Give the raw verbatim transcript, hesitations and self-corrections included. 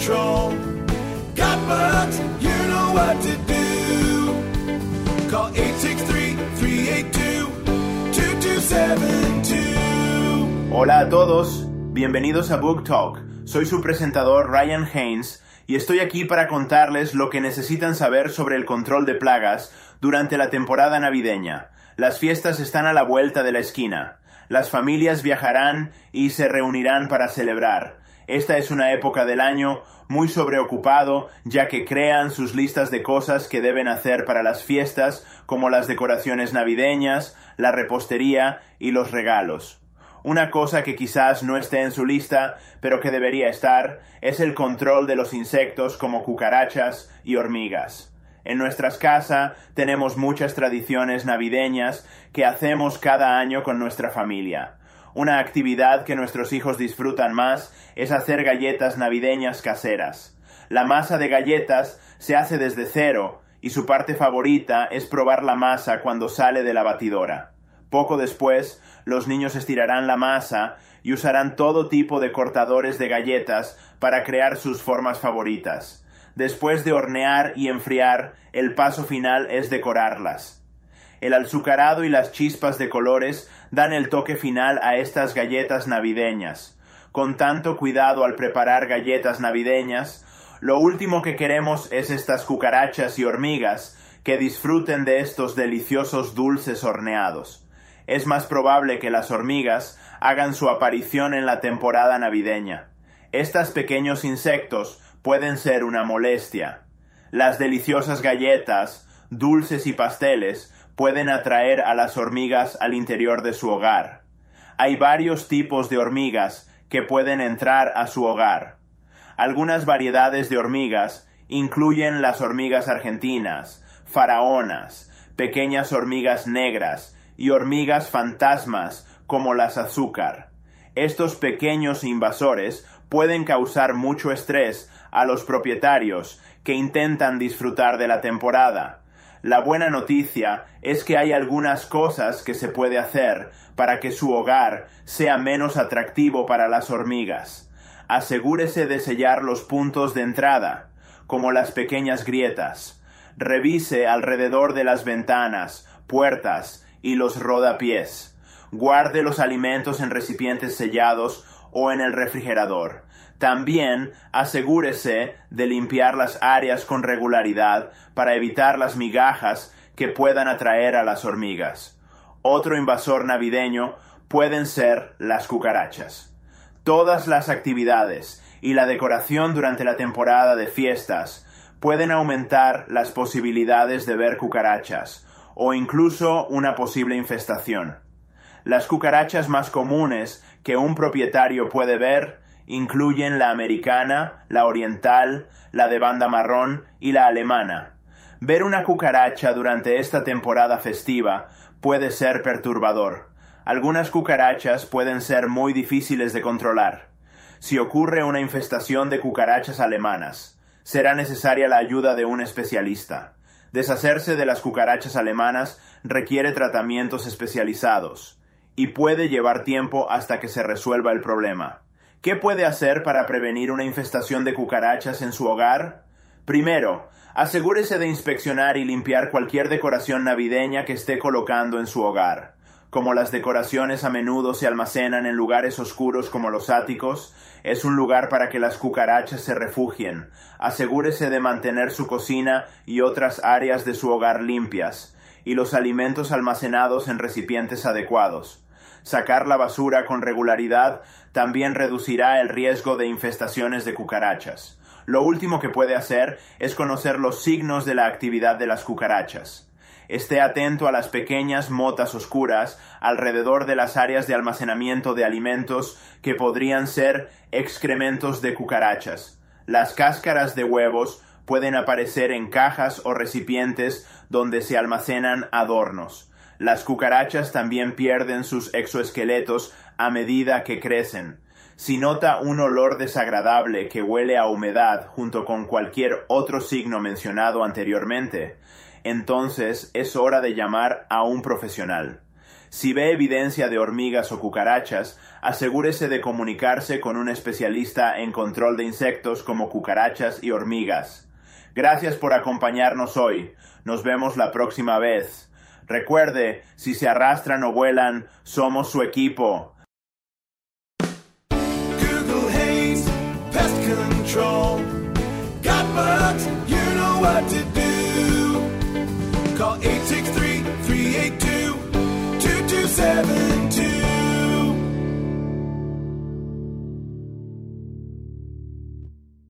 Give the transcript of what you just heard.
control. Got bugs, you know what to do. Call eight six three, three eight two, two two seven two. Hola a todos, bienvenidos a Book Talk. Soy su presentador Ryan Haynes y estoy aquí para contarles lo que necesitan saber sobre el control de plagas durante la temporada navideña. Las fiestas están a la vuelta de la esquina. Las familias viajarán y se reunirán para celebrar. Esta es una época del año muy sobreocupado, ya que crean sus listas de cosas que deben hacer para las fiestas, como las decoraciones navideñas, la repostería y los regalos. Una cosa que quizás no esté en su lista, pero que debería estar, es el control de los insectos como cucarachas y hormigas. En nuestras casas tenemos muchas tradiciones navideñas que hacemos cada año con nuestra familia. Una actividad que nuestros hijos disfrutan más es hacer galletas navideñas caseras. La masa de galletas se hace desde cero y su parte favorita es probar la masa cuando sale de la batidora. Poco después, los niños estirarán la masa y usarán todo tipo de cortadores de galletas para crear sus formas favoritas. Después de hornear y enfriar, el paso final es decorarlas. El azucarado y las chispas de colores dan el toque final a estas galletas navideñas. Con tanto cuidado al preparar galletas navideñas, lo último que queremos es estas cucarachas y hormigas que disfruten de estos deliciosos dulces horneados. Es más probable que las hormigas hagan su aparición en la temporada navideña. Estos pequeños insectos pueden ser una molestia. Las deliciosas galletas, dulces y pasteles pueden atraer a las hormigas al interior de su hogar. Hay varios tipos de hormigas que pueden entrar a su hogar. Algunas variedades de hormigas incluyen las hormigas argentinas, faraonas, pequeñas hormigas negras y hormigas fantasmas como las azúcar. Estos pequeños invasores pueden causar mucho estrés a los propietarios que intentan disfrutar de la temporada. La buena noticia es que hay algunas cosas que se puede hacer para que su hogar sea menos atractivo para las hormigas. Asegúrese de sellar los puntos de entrada, como las pequeñas grietas. Revise alrededor de las ventanas, puertas y los rodapiés. Guarde los alimentos en recipientes sellados o en el refrigerador. También asegúrese de limpiar las áreas con regularidad para evitar las migajas que puedan atraer a las hormigas. Otro invasor navideño pueden ser las cucarachas. Todas las actividades y la decoración durante la temporada de fiestas pueden aumentar las posibilidades de ver cucarachas o incluso una posible infestación. Las cucarachas más comunes que un propietario puede ver incluyen la americana, la oriental, la de banda marrón y la alemana. Ver una cucaracha durante esta temporada festiva puede ser perturbador. Algunas cucarachas pueden ser muy difíciles de controlar. Si ocurre una infestación de cucarachas alemanas, será necesaria la ayuda de un especialista. Deshacerse de las cucarachas alemanas requiere tratamientos especializados y puede llevar tiempo hasta que se resuelva el problema. ¿Qué puede hacer para prevenir una infestación de cucarachas en su hogar? Primero, asegúrese de inspeccionar y limpiar cualquier decoración navideña que esté colocando en su hogar. Como las decoraciones a menudo se almacenan en lugares oscuros como los áticos, es un lugar para que las cucarachas se refugien. Asegúrese de mantener su cocina y otras áreas de su hogar limpias, y los alimentos almacenados en recipientes adecuados. Sacar la basura con regularidad también reducirá el riesgo de infestaciones de cucarachas. Lo último que puede hacer es conocer los signos de la actividad de las cucarachas. Esté atento a las pequeñas motas oscuras alrededor de las áreas de almacenamiento de alimentos que podrían ser excrementos de cucarachas. Las cáscaras de huevos pueden aparecer en cajas o recipientes donde se almacenan adornos. Las cucarachas también pierden sus exoesqueletos a medida que crecen. Si nota un olor desagradable que huele a humedad junto con cualquier otro signo mencionado anteriormente, entonces es hora de llamar a un profesional. Si ve evidencia de hormigas o cucarachas, asegúrese de comunicarse con un especialista en control de insectos como cucarachas y hormigas. Gracias por acompañarnos hoy. Nos vemos la próxima vez. Recuerde, si se arrastran o vuelan, somos su equipo. Google Haze Pest Control. Got bugs? You know what to do. Call eight six three, three eight two, two two seven two.